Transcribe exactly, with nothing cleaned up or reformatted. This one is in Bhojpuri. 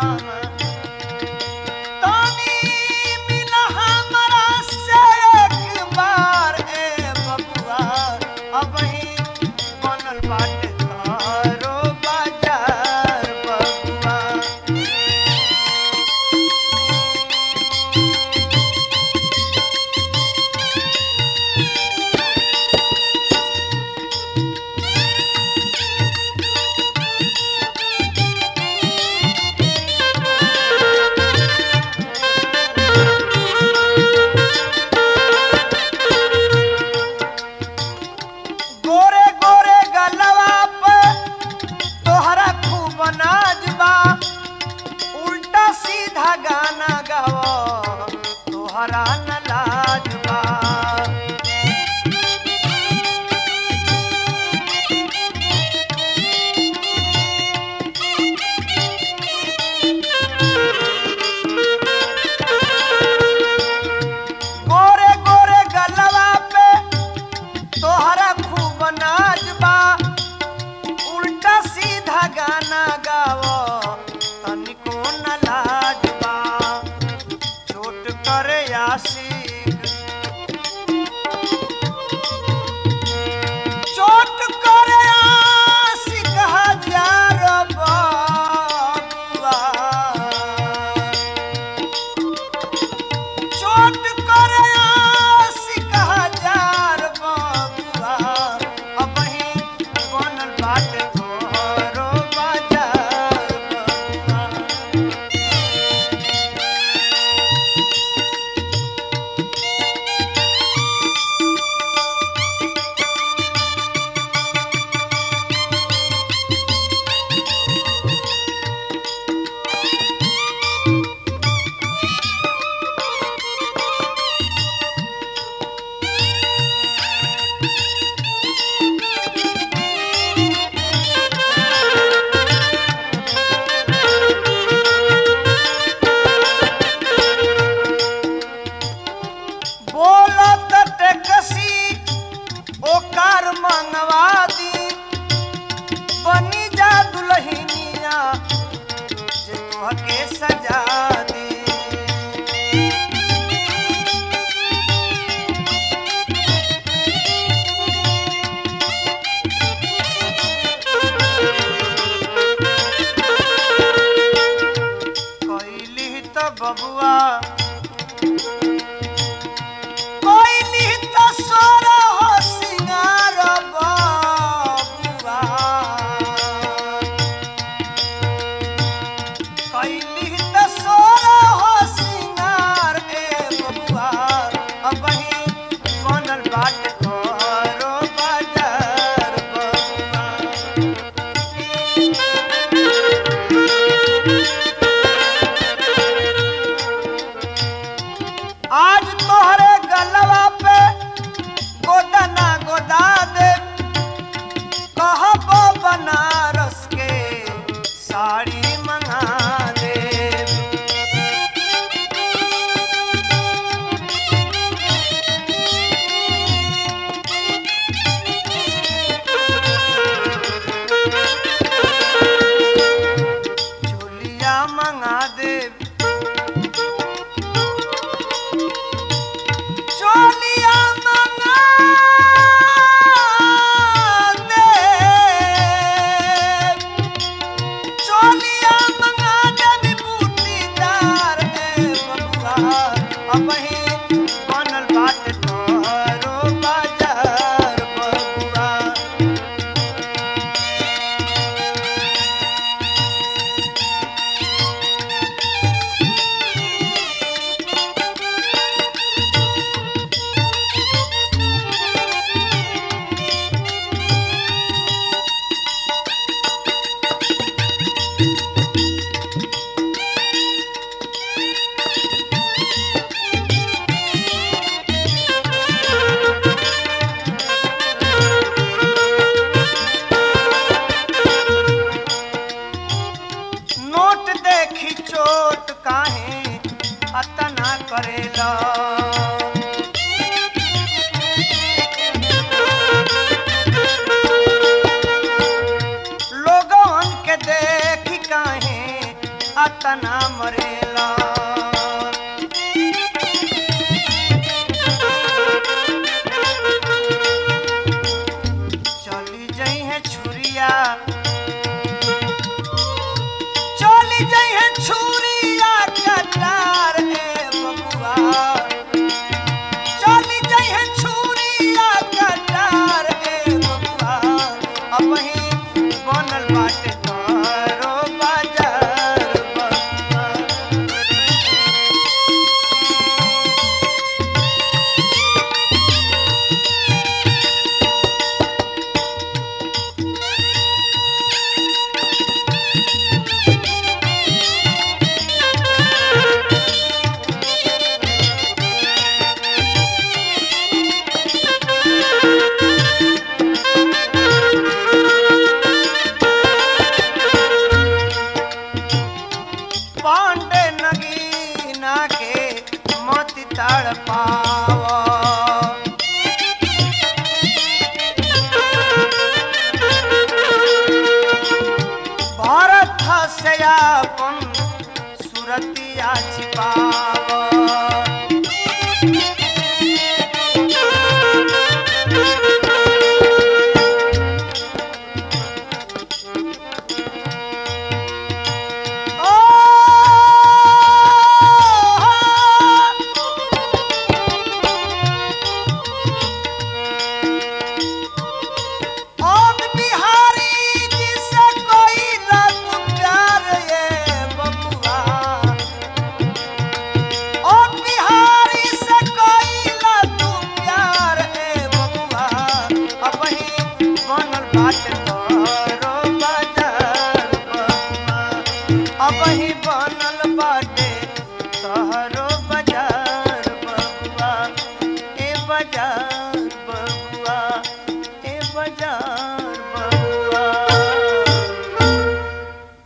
तानी मिला हमरा से एक बार ए बबुआ अब ही बनल बाटे तारो बाजार बबुआ गोरे गोरे गलवा पे तोहरा खूब नाज बा उल्टा सीधा गाना गावो तोहरा न लाज बा गोरे गोरे गलवा पे तोहरा खूब नाच बा उल्टा सीधा गाना गावो तनिको न लाज बा चोट करे आशिक चोट करे आशिक हजार बबुआ चोट करे आशिक हजार बबुआ अब ही बनल बाटे तोहरो बाजार बबुआ बोलत टैक्सी ओकार मंगवा दी बनी जा दुल्हनिया जे तोहके सजा दी कैली त बबुआ कोइली त सोरा हो सिंगार बबुआ कैली त सोरा हो सिंगार ए बबुआ अब ही बनल बाटे तोहरो बाजार बबुआ आज तोहरे गलवा पे गोदना गोदा दे कहबो बनारस के साड़ी मंगा दे चोलिया मंगा दे चोलिया मंगा दे चोलिया मंगा दे बूटीदार ए बबुआ अब ही बनल बाटे तोहरो बाजार बबुआ करेला लोगन के देख काहे कतना मरेला चली जई है छुरिया चली जई है छुरिया कटार ए बबुआ चली जई है छुरिया कटार ए बबुआ अब ही बनल बाटे तोरो बाजार बबुआ पांडे नगीना के मोती तड़ पावा भारत से अपन सुरतिया छिपावा ओम बिहारी जी से कोई लग प्यार ये बबुआ ओम बिहारी से कोई लग प्यार ए बबुआ अब ही बनल बाटे तोरो बाजार बबुआ अब ही बनल बाटे तोरो